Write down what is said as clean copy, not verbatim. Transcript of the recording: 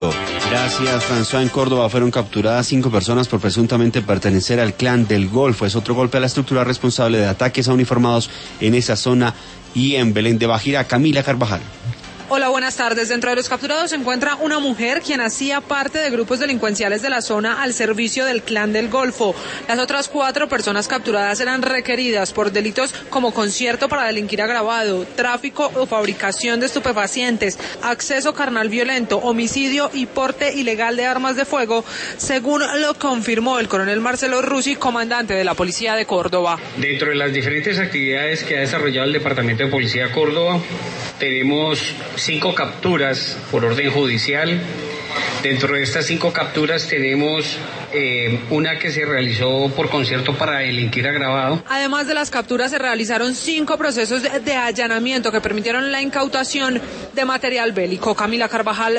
Gracias, François. En Córdoba fueron capturadas 5 personas por presuntamente pertenecer al Clan del Golfo. Es otro golpe a la estructura responsable de ataques a uniformados en esa zona y en Belén de Bajira. Camila Carvajal. Hola, buenas tardes. Dentro de los capturados se encuentra una mujer quien hacía parte de grupos delincuenciales de la zona al servicio del Clan del Golfo. Las otras 4 personas capturadas eran requeridas por delitos como concierto para delinquir agravado, tráfico o fabricación de estupefacientes, acceso carnal violento, homicidio y porte ilegal de armas de fuego, según lo confirmó el coronel Marcelo Rusi, comandante de la Policía de Córdoba. Dentro de las diferentes actividades que ha desarrollado el Departamento de Policía de Córdoba, tenemos 5 capturas por orden judicial. Dentro de estas 5 capturas tenemos una que se realizó por concierto para delinquir agravado. Además de las capturas, se realizaron 5 procesos de allanamiento que permitieron la incautación de material bélico. Camila Carvajal,